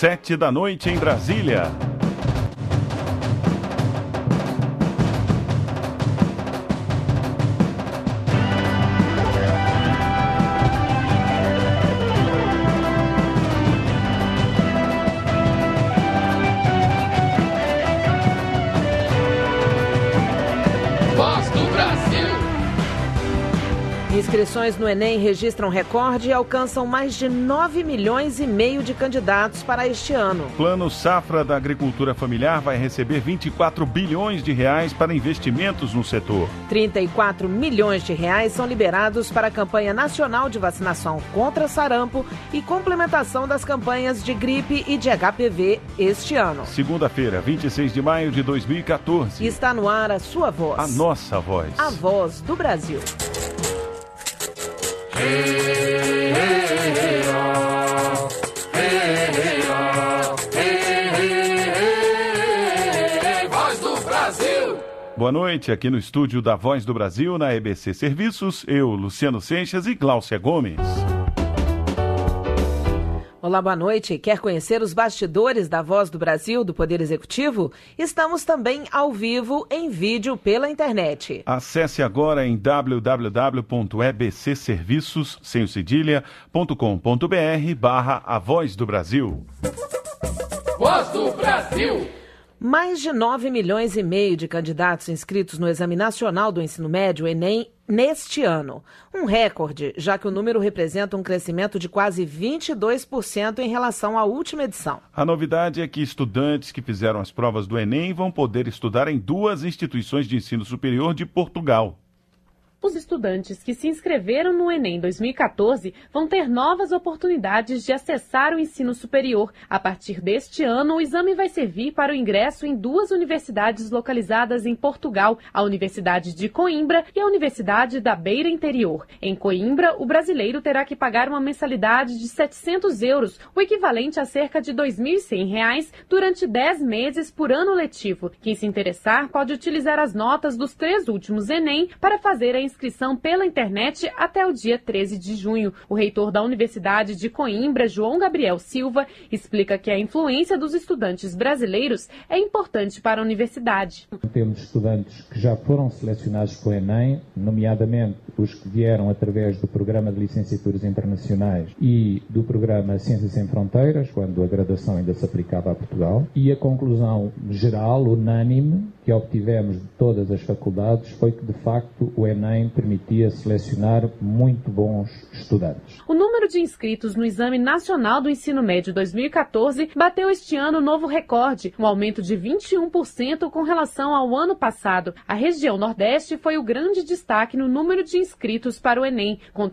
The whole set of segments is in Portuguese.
7h em Brasília. Inscrições no Enem registram recorde e alcançam mais de 9 milhões e meio de candidatos para este ano. Plano Safra da Agricultura Familiar vai receber 24 bilhões de reais para investimentos no setor. 34 milhões de reais são liberados para a campanha nacional de vacinação contra sarampo e complementação das campanhas de gripe e de HPV este ano. Segunda-feira, 26 de maio de 2014. Está no ar a sua voz. A nossa voz. A voz do Brasil. Voz do Brasil. Boa noite, aqui no estúdio da Voz do Brasil, na EBC Serviços, eu, Luciano Seixas e Gláucia Gomes. Olá, boa noite. Quer conhecer os bastidores da Voz do Brasil, do Poder Executivo? Estamos também ao vivo, em vídeo, pela internet. Acesse agora em www.ebcserviços.com.br/A Voz do Brasil. Voz do Brasil. Mais de 9 milhões e meio de candidatos inscritos no Exame Nacional do Ensino Médio, Enem, neste ano. Um recorde, já que o número representa um crescimento de quase 22% em relação à última edição. A novidade é que estudantes que fizeram as provas do Enem vão poder estudar em 2 instituições de ensino superior de Portugal. Os estudantes que se inscreveram no Enem 2014 vão ter novas oportunidades de acessar o ensino superior. A partir deste ano, o exame vai servir para o ingresso em 2 universidades localizadas em Portugal, a Universidade de Coimbra e a Universidade da Beira Interior. Em Coimbra, o brasileiro terá que pagar uma mensalidade de €700, o equivalente a cerca de R$ 2.100 durante 10 meses por ano letivo. Quem se interessar pode utilizar as notas dos 3 últimos Enem para fazer a inscrição pela internet até o dia 13 de junho. O reitor da Universidade de Coimbra, João Gabriel Silva, explica que a influência dos estudantes brasileiros é importante para a universidade. Temos estudantes que já foram selecionados para o Enem, nomeadamente os que vieram através do Programa de Licenciaturas Internacionais e do Programa Ciências Sem Fronteiras, quando a graduação ainda se aplicava a Portugal, e a conclusão geral, unânime, que obtivemos de todas as faculdades foi que, de facto, o Enem permitia selecionar muito bons estudantes. O número de inscritos no Exame Nacional do Ensino Médio 2014 bateu este ano novo recorde, um aumento de 21% com relação ao ano passado. A região Nordeste foi o grande destaque no número de inscritos para o Enem. Com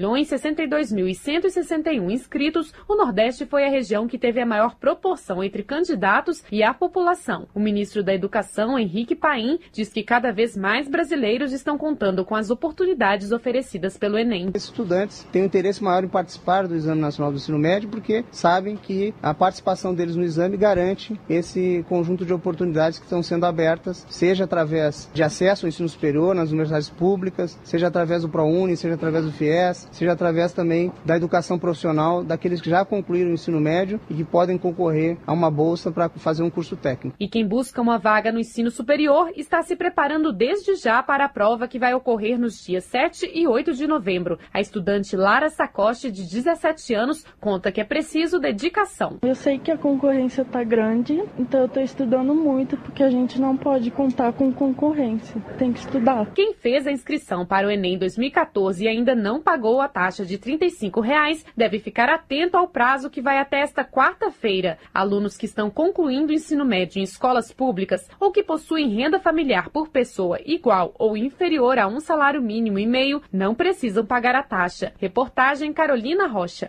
3.062.161 inscritos, o Nordeste foi a região que teve a maior proporção entre candidatos e a população. O ministro da Educação, Henrique Paim, diz que cada vez mais brasileiros estão contando com as oportunidades oferecidas pelo Enem. Esses estudantes têm um interesse maior em participar do Exame Nacional do Ensino Médio porque sabem que a participação deles no exame garante esse conjunto de oportunidades que estão sendo abertas, seja através de acesso ao ensino superior nas universidades públicas, seja através do ProUni, seja através do FIES, seja através também da educação profissional daqueles que já concluíram o ensino médio e que podem concorrer a uma bolsa para fazer um curso técnico. E quem busca uma vaga no ensino superior está se preparando desde já para a prova que vai ocorrer nos dias 7 e 8 de novembro. A estudante Lara Sacoste, de 17 anos, conta que é preciso dedicação. Eu sei que a concorrência está grande, então eu estou estudando muito, porque a gente não pode contar com concorrência. Tem que estudar. Quem fez a inscrição para o Enem 2014 e ainda não pagou a taxa de R$ 35 deve ficar atento ao prazo que vai até esta quarta-feira. Alunos que estão concluindo o ensino médio em escolas públicas ou que possuem renda familiar por pessoa igual ou inferior a um salário mínimo e meio não precisam pagar a taxa. Reportagem Carolina Rocha.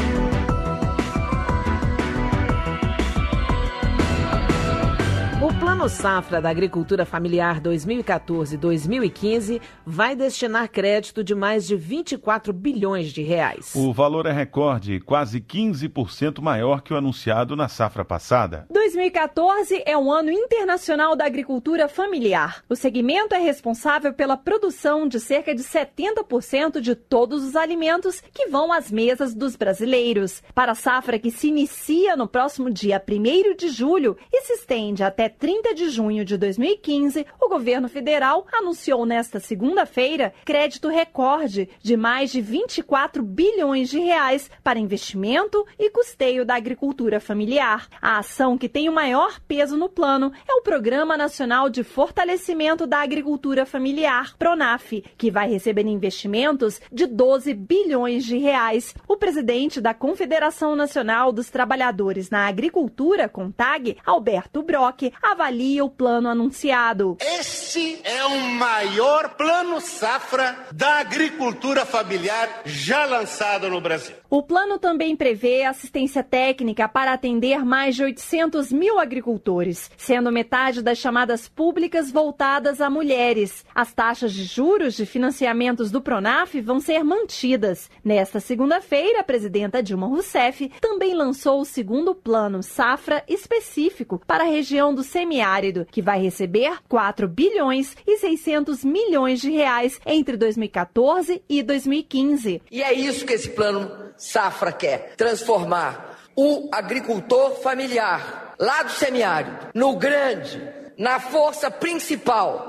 O Plano Safra da Agricultura Familiar 2014-2015 vai destinar crédito de mais de 24 bilhões de reais. O valor é recorde, quase 15% maior que o anunciado na safra passada. 2014 é um ano internacional da agricultura familiar. O segmento é responsável pela produção de cerca de 70% de todos os alimentos que vão às mesas dos brasileiros. Para a safra que se inicia no próximo dia 1º de julho e se estende até 30 de junho de 2015, o governo federal anunciou nesta segunda-feira crédito recorde de mais de 24 bilhões de reais para investimento e custeio da agricultura familiar. A ação que tem o maior peso no plano é o Programa Nacional de Fortalecimento da Agricultura Familiar, PRONAF, que vai receber investimentos de 12 bilhões de reais. O presidente da Confederação Nacional dos Trabalhadores na Agricultura, CONTAG, Alberto Brock, avalia o plano anunciado. Este é o maior plano safra da agricultura familiar já lançado no Brasil. O plano também prevê assistência técnica para atender mais de 800 mil agricultores, sendo metade das chamadas públicas voltadas a mulheres. As taxas de juros de financiamentos do PRONAF vão ser mantidas. Nesta segunda-feira, a presidenta Dilma Rousseff também lançou o segundo plano safra específico para a região do semiárido, que vai receber 4 bilhões e 600 milhões de reais entre 2014 e 2015. E é isso que esse plano safra quer, transformar o agricultor familiar lá do semiárido, no grande, na força principal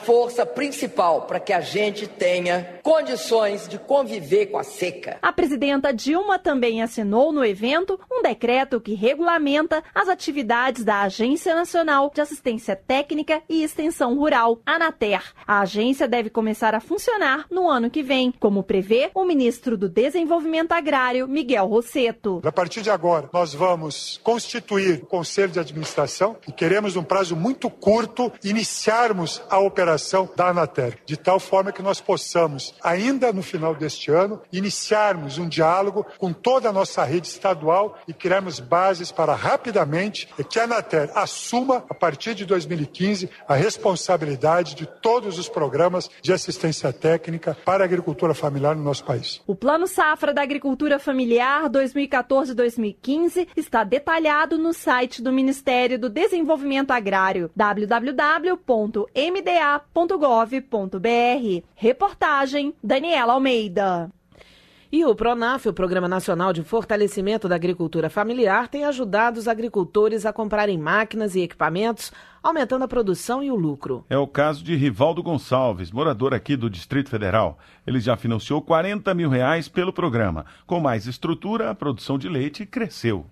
para que a gente tenha condições de conviver com a seca. A presidenta Dilma também assinou no evento um decreto que regulamenta as atividades da Agência Nacional de Assistência Técnica e Extensão Rural, ANATER. A agência deve começar a funcionar no ano que vem, como prevê o ministro do Desenvolvimento Agrário, Miguel Rosseto. A partir de agora, nós vamos constituir o Conselho de Administração e queremos, num prazo muito curto, iniciarmos a operação da ANATER, de tal forma que nós possamos, ainda no final deste ano, iniciarmos um diálogo com toda a nossa rede estadual e criarmos bases para rapidamente que a ANATER assuma, a partir de 2015, a responsabilidade de todos os programas de assistência técnica para a agricultura familiar no nosso país. O Plano Safra da Agricultura Familiar 2014-2015 está detalhado no site do Ministério do Desenvolvimento Agrário, www.mda.gov.br. Reportagem Daniela Almeida. E o PRONAF, o Programa Nacional de Fortalecimento da Agricultura Familiar, tem ajudado os agricultores a comprarem máquinas e equipamentos, aumentando a produção e o lucro. É o caso de Rivaldo Gonçalves, morador aqui do Distrito Federal. Ele já financiou R$40 mil pelo programa. Com mais estrutura, a produção de leite cresceu.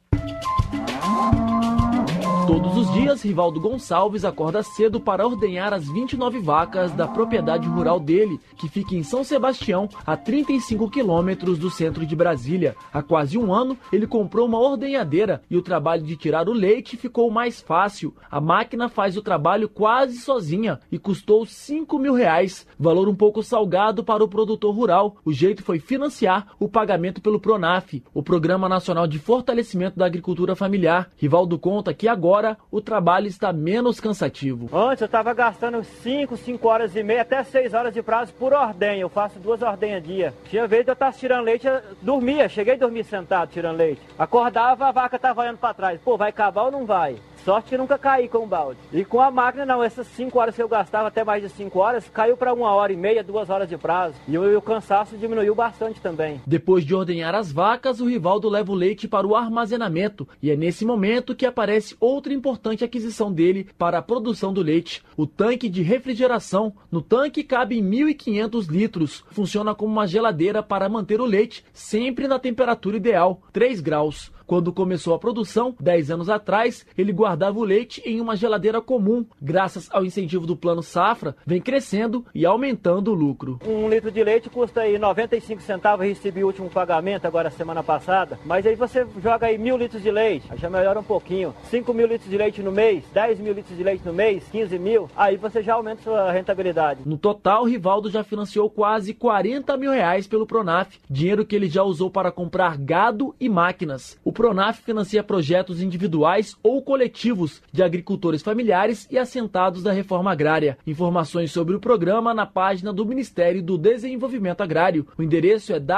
Todos os dias, Rivaldo Gonçalves acorda cedo para ordenhar as 29 vacas da propriedade rural dele, que fica em São Sebastião, a 35 quilômetros do centro de Brasília. Há quase um ano, ele comprou uma ordenhadeira e o trabalho de tirar o leite ficou mais fácil. A máquina faz o trabalho quase sozinha e custou R$5 mil, valor um pouco salgado para o produtor rural. O jeito foi financiar o pagamento pelo PRONAF, o Programa Nacional de Fortalecimento da Agricultura Familiar. Rivaldo conta que agora o trabalho está menos cansativo. Antes eu estava gastando 5 horas e meia, até 6 horas de prazo por ordenha. Eu faço 2 ordenhas dia. Tinha vez de eu estar tirando leite, eu dormia. Cheguei a dormir sentado tirando leite. Acordava, a vaca estava olhando para trás. Pô, vai acabar ou não vai? Sorte que nunca caí com o balde. E com a máquina não, essas 5 horas que eu gastava, até mais de 5 horas, caiu para 1 hora e meia, 2 horas de prazo. E o cansaço diminuiu bastante também. Depois de ordenhar as vacas, o Rivaldo leva o leite para o armazenamento. E é nesse momento que aparece outra importante aquisição dele para a produção do leite: o tanque de refrigeração. No tanque cabem 1.500 litros. Funciona como uma geladeira para manter o leite sempre na temperatura ideal, 3 graus. Quando começou a produção, 10 anos atrás, ele guardava o leite em uma geladeira comum. Graças ao incentivo do Plano Safra, vem crescendo e aumentando o lucro. 1 litro de leite custa aí 95 centavos, recebi o último pagamento agora semana passada. Mas aí você joga aí 1.000 litros de leite, aí já melhora um pouquinho. 5 mil litros de leite no mês, 10 mil litros de leite no mês, 15 mil, aí você já aumenta sua rentabilidade. No total, Rivaldo já financiou quase R$40 mil pelo PRONAF, dinheiro que ele já usou para comprar gado e máquinas. O Pronaf financia projetos individuais ou coletivos de agricultores familiares e assentados da reforma agrária. Informações sobre o programa na página do Ministério do Desenvolvimento Agrário. O endereço é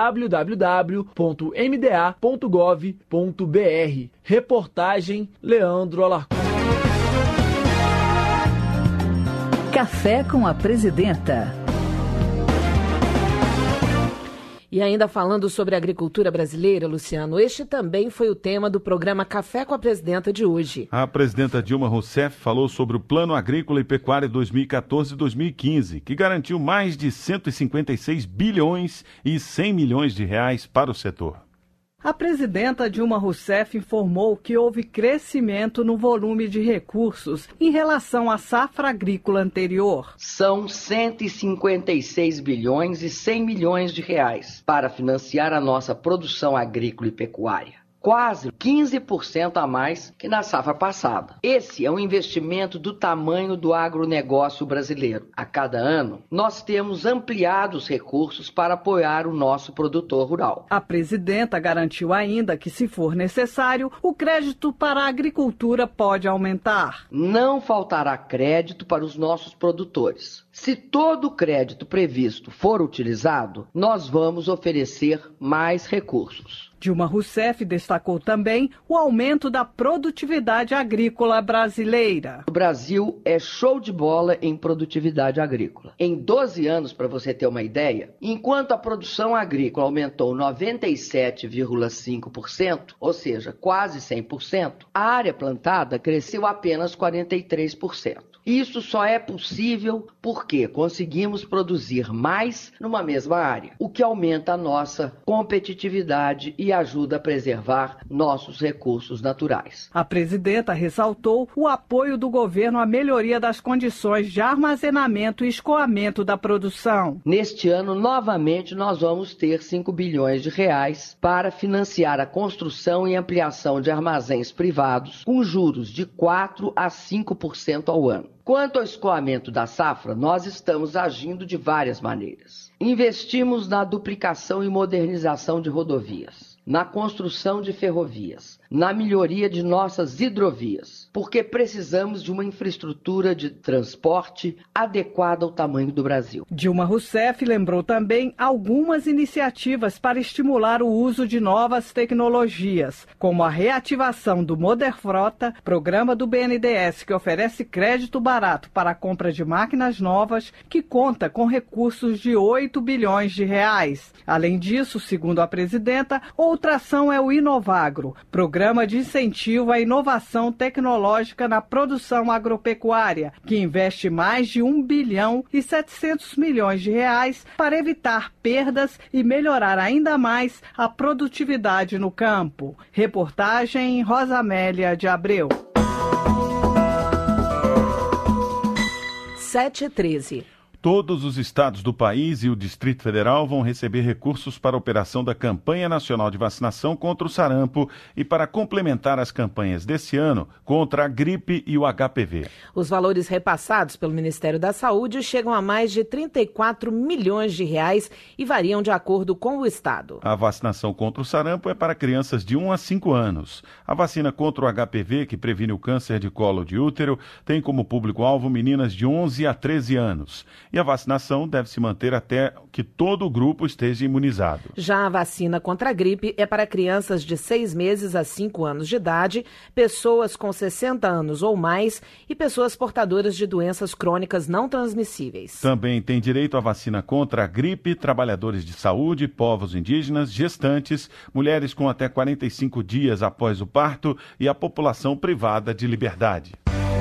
www.mda.gov.br. Reportagem Leandro Alarcon. Café com a Presidenta. E ainda falando sobre a agricultura brasileira, Luciano, este também foi o tema do programa Café com a Presidenta de hoje. A presidenta Dilma Rousseff falou sobre o Plano Agrícola e Pecuária 2014-2015, que garantiu mais de 156 bilhões e 100 milhões de reais para o setor. A presidenta Dilma Rousseff informou que houve crescimento no volume de recursos em relação à safra agrícola anterior. São 156 bilhões e 100 milhões de reais para financiar a nossa produção agrícola e pecuária. Quase 15% a mais que na safra passada. Esse é um investimento do tamanho do agronegócio brasileiro. A cada ano, nós temos ampliado os recursos para apoiar o nosso produtor rural. A presidenta garantiu ainda que, se for necessário, o crédito para a agricultura pode aumentar. Não faltará crédito para os nossos produtores. Se todo o crédito previsto for utilizado, nós vamos oferecer mais recursos. Dilma Rousseff destacou também o aumento da produtividade agrícola brasileira. O Brasil é show de bola em produtividade agrícola. Em 12 anos, para você ter uma ideia, enquanto a produção agrícola aumentou 97,5%, ou seja, quase 100%, a área plantada cresceu apenas 43%. Isso só é possível porque conseguimos produzir mais numa mesma área, o que aumenta a nossa competitividade e ajuda a preservar nossos recursos naturais. A presidenta ressaltou o apoio do governo à melhoria das condições de armazenamento e escoamento da produção. Neste ano, novamente, nós vamos ter 5 bilhões de reais para financiar a construção e ampliação de armazéns privados com juros de 4% a 5% ao ano. Quanto ao escoamento da safra, nós estamos agindo de várias maneiras. Investimos na duplicação e modernização de rodovias, na construção de ferrovias, na melhoria de nossas hidrovias, porque precisamos de uma infraestrutura de transporte adequada ao tamanho do Brasil. Dilma Rousseff lembrou também algumas iniciativas para estimular o uso de novas tecnologias, como a reativação do Moderfrota, programa do BNDES que oferece crédito barato para a compra de máquinas novas, que conta com recursos de 8 bilhões de reais. Além disso, segundo a presidenta, outra ação é o Inovagro, programa de incentivo à inovação tecnológica na produção agropecuária, que investe mais de 1 bilhão e 700 milhões de reais para evitar perdas e melhorar ainda mais a produtividade no campo. Reportagem Rosamélia de Abreu. 7h13. Todos os estados do país e o Distrito Federal vão receber recursos para a operação da Campanha Nacional de Vacinação contra o sarampo e para complementar as campanhas desse ano contra a gripe e o HPV. Os valores repassados pelo Ministério da Saúde chegam a mais de 34 milhões de reais e variam de acordo com o estado. A vacinação contra o sarampo é para crianças de 1 a 5 anos. A vacina contra o HPV, que previne o câncer de colo de útero, tem como público-alvo meninas de 11 a 13 anos. E a vacinação deve se manter até que todo o grupo esteja imunizado. Já a vacina contra a gripe é para crianças de 6 meses a 5 anos de idade, pessoas com 60 anos ou mais e pessoas portadoras de doenças crônicas não transmissíveis. Também tem direito à vacina contra a gripe trabalhadores de saúde, povos indígenas, gestantes, mulheres com até 45 dias após o parto e a população privada de liberdade.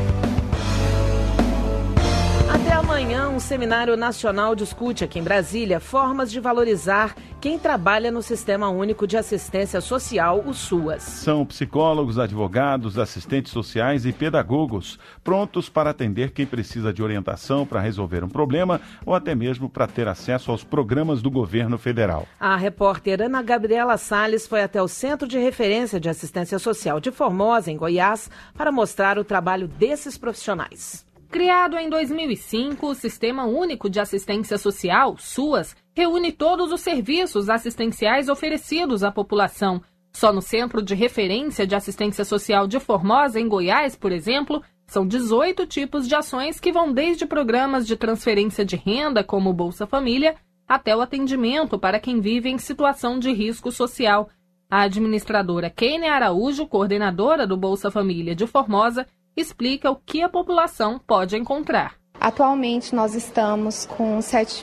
Até amanhã, um seminário nacional discute aqui em Brasília formas de valorizar quem trabalha no Sistema Único de Assistência Social, o SUAS. São psicólogos, advogados, assistentes sociais e pedagogos, prontos para atender quem precisa de orientação para resolver um problema ou até mesmo para ter acesso aos programas do governo federal. A repórter Ana Gabriela Salles foi até o Centro de Referência de Assistência Social de Formosa, em Goiás, para mostrar o trabalho desses profissionais. Criado em 2005, o Sistema Único de Assistência Social, SUAS, reúne todos os serviços assistenciais oferecidos à população. Só no Centro de Referência de Assistência Social de Formosa, em Goiás, por exemplo, são 18 tipos de ações que vão desde programas de transferência de renda, como o Bolsa Família, até o atendimento para quem vive em situação de risco social. A administradora Kênia Araújo, coordenadora do Bolsa Família de Formosa, explica o que a população pode encontrar. Atualmente nós estamos com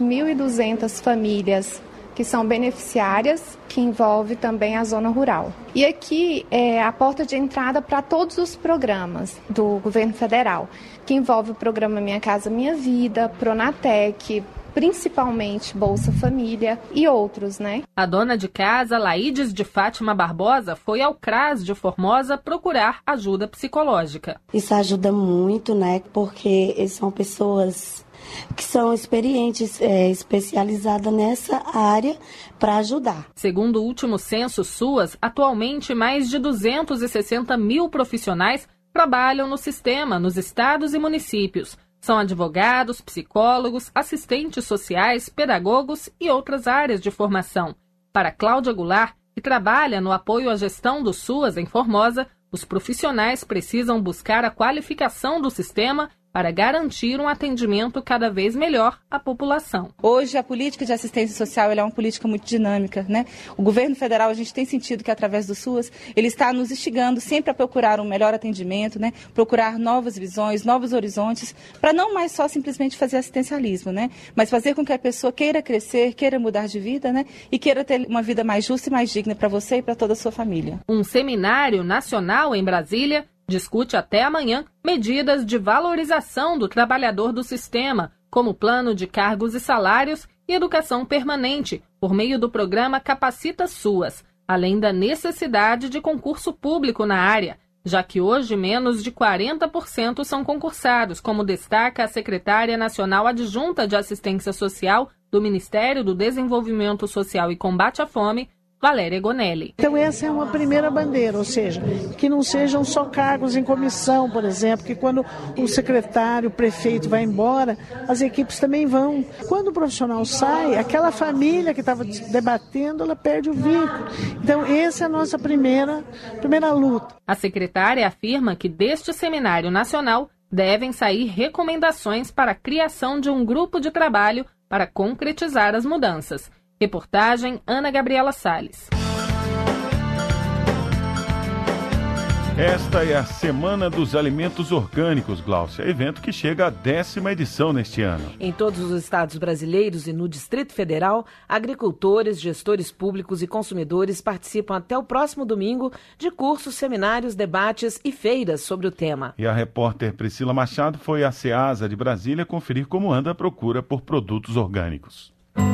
7.200 famílias que são beneficiárias, que envolve também a zona rural. E aqui é a porta de entrada para todos os programas do governo federal, que envolve o programa Minha Casa Minha Vida, Pronatec, principalmente Bolsa Família e outros, né? A dona de casa, Laídes de Fátima Barbosa, foi ao CRAS de Formosa procurar ajuda psicológica. Isso ajuda muito, né? Porque eles são pessoas que são experientes, especializadas nessa área para ajudar. Segundo o último censo SUAS, atualmente mais de 260 mil profissionais trabalham no sistema, nos estados e municípios. São advogados, psicólogos, assistentes sociais, pedagogos e outras áreas de formação. Para Cláudia Goulart, que trabalha no apoio à gestão do SUAS em Formosa, os profissionais precisam buscar a qualificação do sistema para garantir um atendimento cada vez melhor à população. Hoje, a política de assistência social é uma política muito dinâmica, né? O governo federal, a gente tem sentido que, através do SUAS, ele está nos instigando sempre a procurar um melhor atendimento, né? Procurar novas visões, novos horizontes, para não mais só simplesmente fazer assistencialismo, né? Mas fazer com que a pessoa queira crescer, queira mudar de vida, né? E queira ter uma vida mais justa e mais digna para você e para toda a sua família. Um seminário nacional em Brasília discute até amanhã medidas de valorização do trabalhador do sistema, como plano de cargos e salários e educação permanente, por meio do programa Capacita SUAS, além da necessidade de concurso público na área, já que hoje menos de 40% são concursados, como destaca a secretária nacional adjunta de Assistência Social do Ministério do Desenvolvimento Social e Combate à Fome, Valéria Gonelli. Então essa é uma primeira bandeira, ou seja, que não sejam só cargos em comissão, por exemplo, que quando o secretário, o prefeito vai embora, as equipes também vão. Quando o profissional sai, aquela família que estava debatendo, ela perde o vínculo. Então essa é a nossa primeira luta. A secretária afirma que deste seminário nacional devem sair recomendações para a criação de um grupo de trabalho para concretizar as mudanças. Reportagem Ana Gabriela Salles. Esta é a Semana dos Alimentos Orgânicos, Gláucia, evento que chega à 10ª edição neste ano. Em todos os estados brasileiros e no Distrito Federal, agricultores, gestores públicos e consumidores participam até o próximo domingo de cursos, seminários, debates e feiras sobre o tema. E a repórter Priscila Machado foi à Ceasa de Brasília conferir como anda a procura por produtos orgânicos.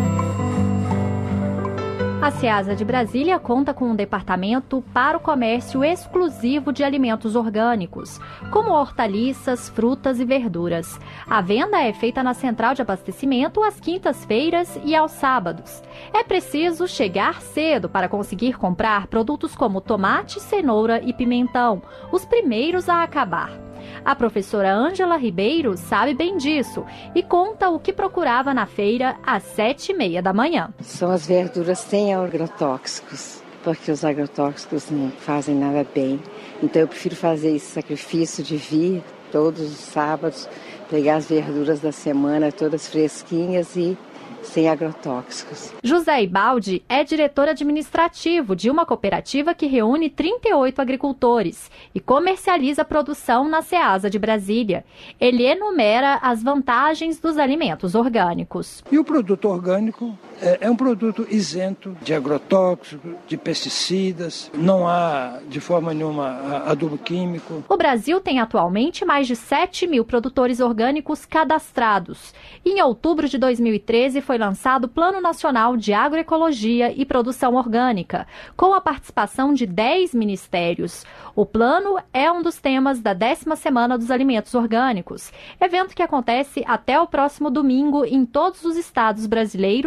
A Ceasa de Brasília conta com um departamento para o comércio exclusivo de alimentos orgânicos, como hortaliças, frutas e verduras. A venda é feita na central de abastecimento às quintas-feiras e aos sábados. É preciso chegar cedo para conseguir comprar produtos como tomate, cenoura e pimentão, os primeiros a acabar. A professora Ângela Ribeiro sabe bem disso e conta o que procurava na feira às 7h30 da manhã. São as verduras sem agrotóxicos, porque os agrotóxicos não fazem nada bem. Então eu prefiro fazer esse sacrifício de vir todos os sábados, pegar as verduras da semana todas fresquinhas e sem agrotóxicos. José Ibaldi é diretor administrativo de uma cooperativa que reúne 38 agricultores e comercializa a produção na Ceasa de Brasília. Ele enumera as vantagens dos alimentos orgânicos. E o produto orgânico é um produto isento de agrotóxicos, de pesticidas, não há de forma nenhuma adubo químico. O Brasil tem atualmente mais de 7 mil produtores orgânicos cadastrados. Em outubro de 2013 foi lançado o Plano Nacional de Agroecologia e Produção Orgânica, com a participação de 10 ministérios. O plano é um dos temas da 10ª Semana dos Alimentos Orgânicos, evento que acontece até o próximo domingo em todos os estados brasileiros e no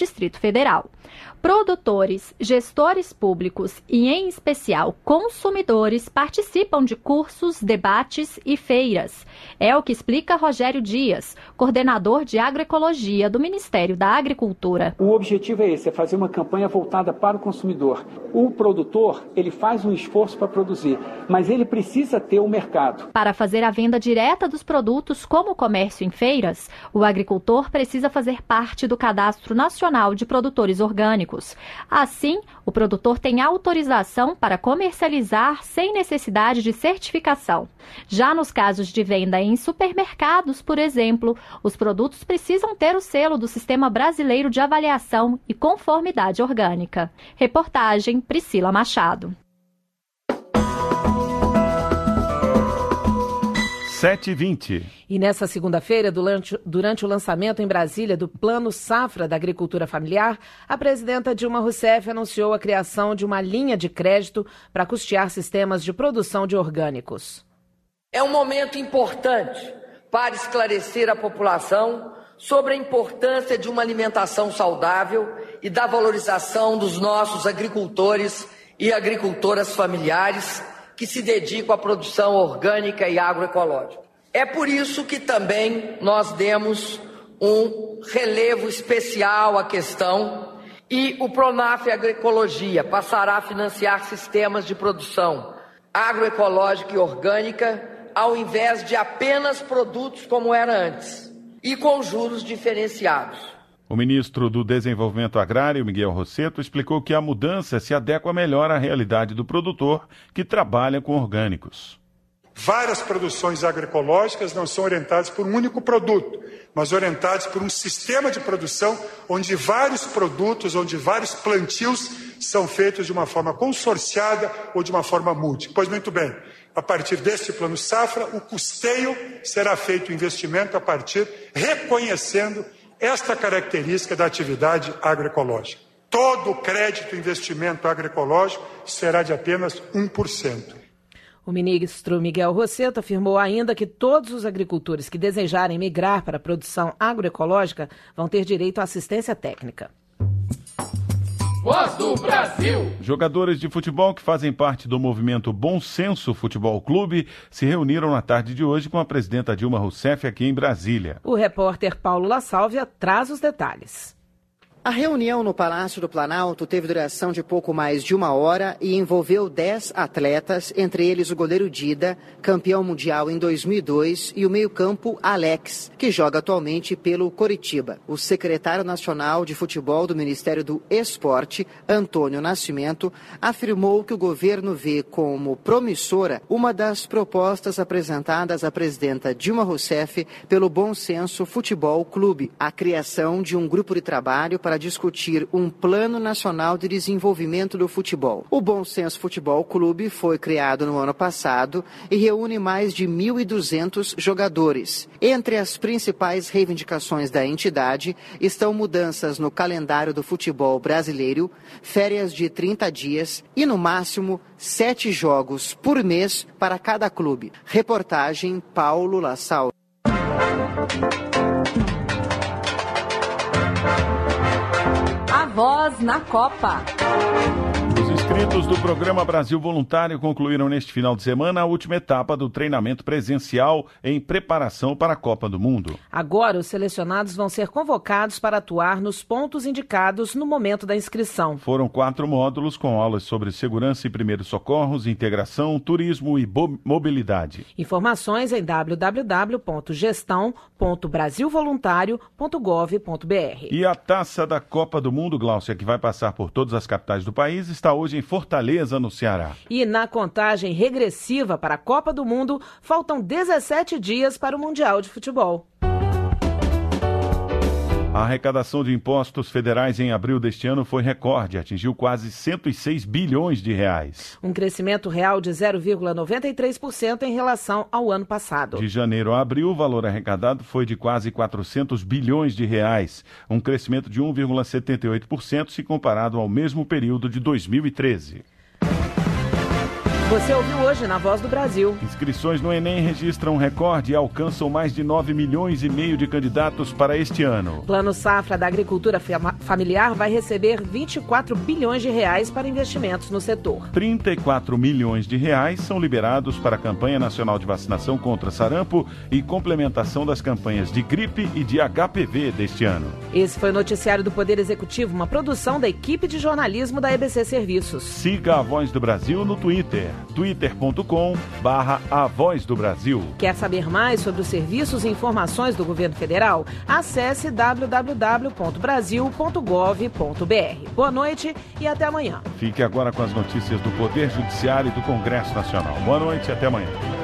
Distrito Federal. Produtores, gestores públicos e, em especial, consumidores participam de cursos, debates e feiras. É o que explica Rogério Dias, coordenador de agroecologia do Ministério da Agricultura. O objetivo é esse, é fazer uma campanha voltada para o consumidor. O produtor, ele faz um esforço para produzir, mas ele precisa ter um mercado. Para fazer a venda direta dos produtos como o comércio em feiras, o agricultor precisa fazer parte do Cadastro Nacional de Produtores Orgânicos. Assim, o produtor tem autorização para comercializar sem necessidade de certificação. Já nos casos de venda em supermercados, por exemplo, os produtos precisam ter o selo do Sistema Brasileiro de Avaliação e Conformidade Orgânica. Reportagem Priscila Machado. 7h20. E nessa segunda-feira, durante o lançamento em Brasília do Plano Safra da Agricultura Familiar, a presidenta Dilma Rousseff anunciou a criação de uma linha de crédito para custear sistemas de produção de orgânicos. É um momento importante para esclarecer a população sobre a importância de uma alimentação saudável e da valorização dos nossos agricultores e agricultoras familiares que se dedicam à produção orgânica e agroecológica. É por isso que também nós demos um relevo especial à questão e o Pronaf Agroecologia passará a financiar sistemas de produção agroecológica e orgânica ao invés de apenas produtos como era antes e com juros diferenciados. O ministro do Desenvolvimento Agrário, Miguel Rossetto, explicou que a mudança se adequa melhor à realidade do produtor que trabalha com orgânicos. Várias produções agroecológicas não são orientadas por um único produto, mas orientadas por um sistema de produção onde vários produtos, onde vários plantios são feitos de uma forma consorciada ou de uma forma múltipla. Pois muito bem, a partir deste plano safra, o custeio será feito o investimento a partir reconhecendo esta característica da atividade agroecológica. Todo o crédito e investimento agroecológico será de apenas 1%. O ministro Miguel Rossetto afirmou ainda que todos os agricultores que desejarem migrar para a produção agroecológica vão ter direito à assistência técnica. Voz do Brasil! Jogadores de futebol que fazem parte do movimento Bom Senso Futebol Clube se reuniram na tarde de hoje com a presidenta Dilma Rousseff aqui em Brasília. O repórter Paulo La Sálvia traz os detalhes. A reunião no Palácio do Planalto teve duração de pouco mais de 1 hora e envolveu 10 atletas, entre eles o goleiro Dida, campeão mundial em 2002, e o meio-campo Alex, que joga atualmente pelo Coritiba. O secretário nacional de futebol do Ministério do Esporte, Antônio Nascimento, afirmou que o governo vê como promissora uma das propostas apresentadas à presidenta Dilma Rousseff pelo Bom Senso Futebol Clube, a criação de um grupo de trabalho para discutir um plano nacional de desenvolvimento do futebol. O Bom Senso Futebol Clube foi criado no ano passado e reúne mais de 1.200 jogadores. Entre as principais reivindicações da entidade estão mudanças no calendário do futebol brasileiro, férias de 30 dias e, no máximo, 7 jogos por mês para cada clube. Reportagem Paulo La Sálvia. A Voz na Copa. Os inscritos do programa Brasil Voluntário concluíram neste final de semana a última etapa do treinamento presencial em preparação para a Copa do Mundo. Agora, os selecionados vão ser convocados para atuar nos pontos indicados no momento da inscrição. Foram 4 módulos com aulas sobre segurança e primeiros socorros, integração, turismo e mobilidade. Informações em www.gestão.brasilvoluntario.gov.br. E a taça da Copa do Mundo, Gláucia, que vai passar por todas as capitais do país, está hoje em Fortaleza, no Ceará. E na contagem regressiva para a Copa do Mundo, faltam 17 dias para o Mundial de Futebol. A arrecadação de impostos federais em abril deste ano foi recorde, atingiu quase 106 bilhões de reais. Um crescimento real de 0,93% em relação ao ano passado. De janeiro a abril, o valor arrecadado foi de quase 400 bilhões de reais, um crescimento de 1,78% se comparado ao mesmo período de 2013. Você ouviu hoje na Voz do Brasil. Inscrições no Enem registram recorde e alcançam mais de 9,5 milhões de candidatos para este ano. Plano Safra da Agricultura Familiar vai receber 24 bilhões de reais para investimentos no setor. 34 milhões de reais são liberados para a campanha nacional de vacinação contra sarampo e complementação das campanhas de gripe e de HPV deste ano. Esse foi o Noticiário do Poder Executivo, uma produção da equipe de jornalismo da EBC Serviços. Siga a Voz do Brasil no Twitter, twitter.com/A Voz do Brasil. Quer saber mais sobre os serviços e informações do governo federal? Acesse www.brasil.gov.br. Boa noite e até amanhã. Fique agora com as notícias do Poder Judiciário e do Congresso Nacional. Boa noite e até amanhã.